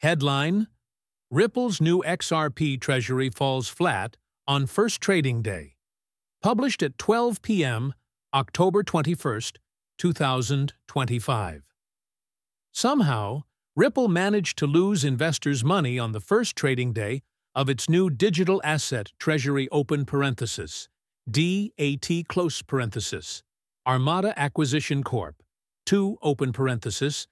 Headline: Ripple's new XRP treasury falls flat on first trading day. Published at 12 p.m., October 21st, 2025. Somehow, Ripple managed to lose investors' money on the first trading day of its new digital asset treasury open parenthesis, DAT close parenthesis, Armada Acquisition Corp., 2 open parenthesis,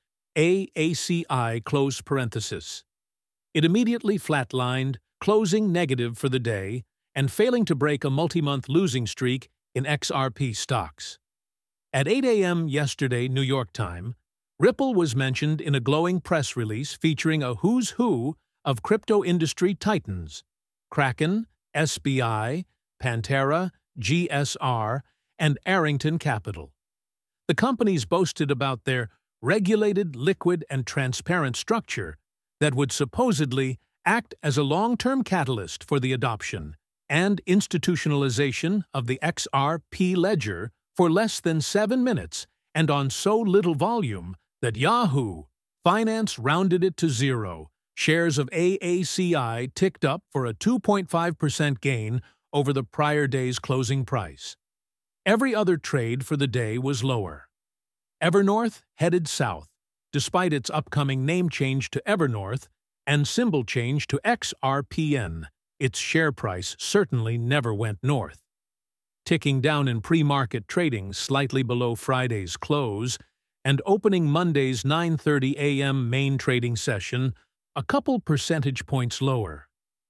AACI close parenthesis. It immediately flatlined, closing negative for the day and failing to break a multi-month losing streak in XRP stocks. At 8 a.m. yesterday New York time, Ripple was mentioned in a glowing press release featuring a who's who of crypto industry titans: Kraken, SBI, Pantera, GSR, and Arrington Capital. The companies boasted about their regulated, liquid, and transparent structure that would supposedly act as a long-term catalyst for the adoption and institutionalization of the XRP ledger for less than 7 minutes and on so little volume that Yahoo Finance rounded it to zero. Shares of AACI ticked up for a 2.5% gain over the prior day's closing price. Every other trade for the day was lower. Evernorth headed south, despite its upcoming name change to Evernorth and symbol change to XRPN. Its share price certainly never went north. Ticking down in pre-market trading slightly below Friday's close and opening Monday's 9:30 a.m. main trading session a couple percentage points lower.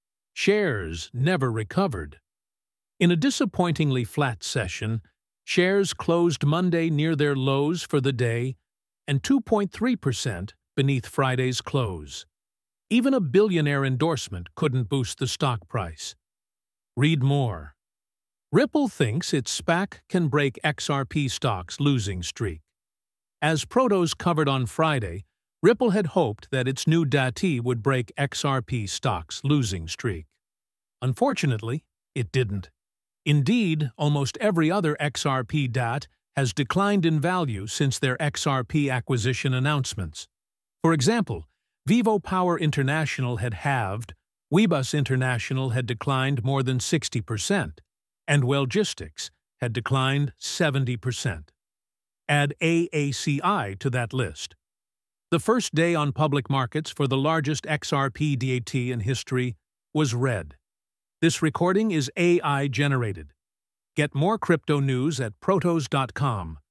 Shares never recovered. In a disappointingly flat session, shares closed Monday near their lows for the day and 2.3% beneath Friday's close. Even a billionaire endorsement couldn't boost the stock price. Read more. Ripple thinks its SPAC can break XRP stock's losing streak. As Protos covered on Friday, Ripple had hoped that its new DAT would break XRP stock's losing streak. Unfortunately, it didn't. Indeed, almost every other XRP DAT has declined in value since their XRP acquisition announcements. For example, Vivo Power International had halved, Weebus International had declined more than 60%, and Wellgistics had declined 70%. Add AACI to that list. The first day on public markets for the largest XRP DAT in history was red. This recording is AI-generated. Get more crypto news at protos.com.